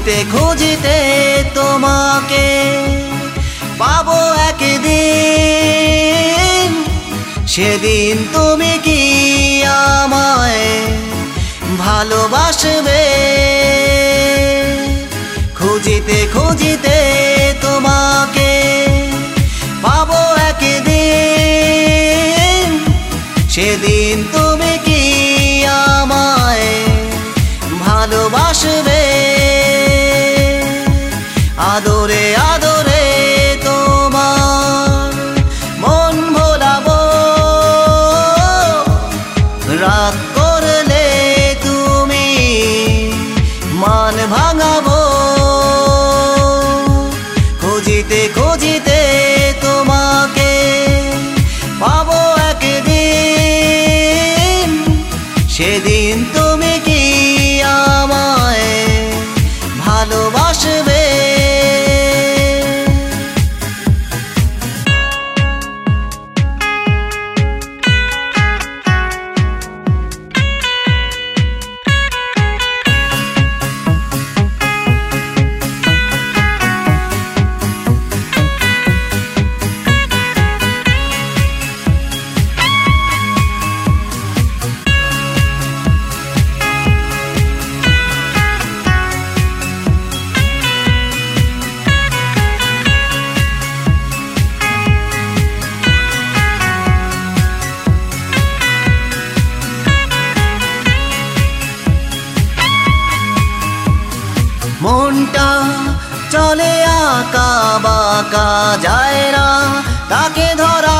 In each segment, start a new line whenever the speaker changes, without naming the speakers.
খুঁজিতে খুঁজিতে তোমাকে পাবো একদিন, সেদিন তুমি কি আমায় ভালোবাসবে। খুঁজিতে খুঁজিতে তোমাকে পাবো একদিন, সেদিন তুমি কি আমায় ভালোবাসবে। আদরে আদরে তোমার মন ভোলাবো, রাগ করলে তুমি মান ভাঙাবো। খুঁজিতে খুঁজিতে তোমাকে পাবো একদিন, সেদিন তুমি কি আমায় ভালোবাসবে। মনটা চলে আঁকা বাঁকা যায় না তাকে ধরা,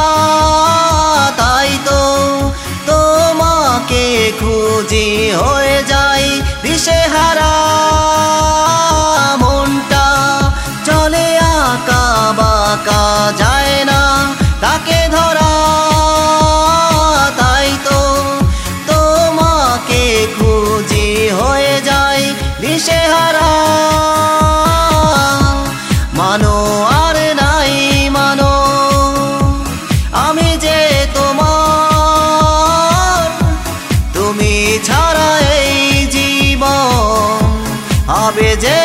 তাই তো তোমাকে খুঁজি হয়ে যাই দিশেহারা। মনটা চলে আঁকা বাঁকা যায় না তাকে ধরা, তাই তো তোমাকে খুঁজি হয়ে যাই দিশেহারা। মানো আর নাই মানো, আমি যে তোমার, তুমি ছাড়া এই জীবন হবে যে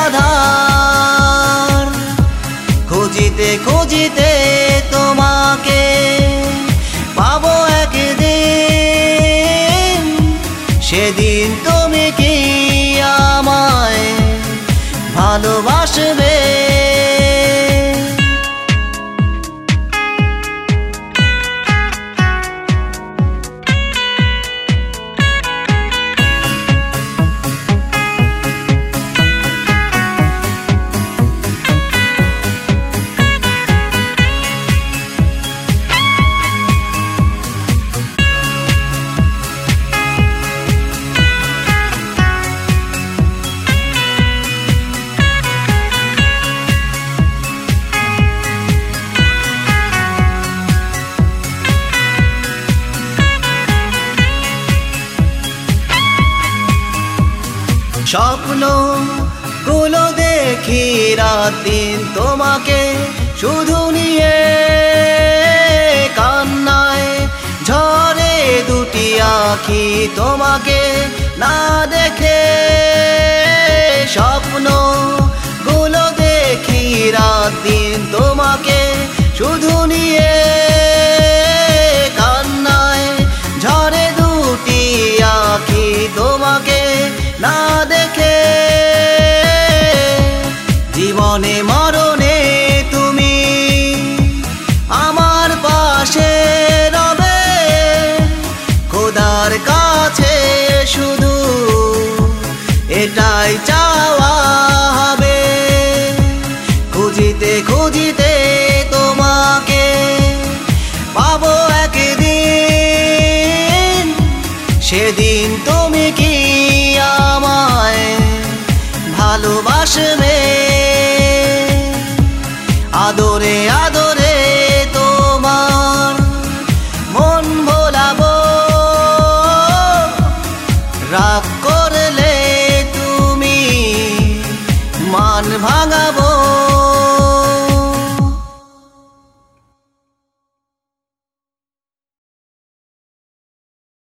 আধার। খুঁজিতে খুঁজিতে তোমাকে পাবো একদিন, সেদিন তুমি কি আমায় ভালোবাসবে। স্বপ্ন গুলো দেখি রাত দিন তোমাকে শুধু নিয়ে, কান্নায় ঝরে দুটি আঁখি তোমাকে না দেখে। স্বপ্ন গুলো দেখি রাত দিন তোমাকে শুধু নিয়ে, কান্নায় ঝরে দুটি আঁখি তোমাকে না দেখে। জীবনে মরণে তুমি আমার পাশে রবে, খোদার কাছে শুধু এটাই চাওয়া হবে। খুঁজিতে খুঁজিতে তোমাকে পাবো একদিন, সেদিন তুমি কি আমায় ভালোবাসবে।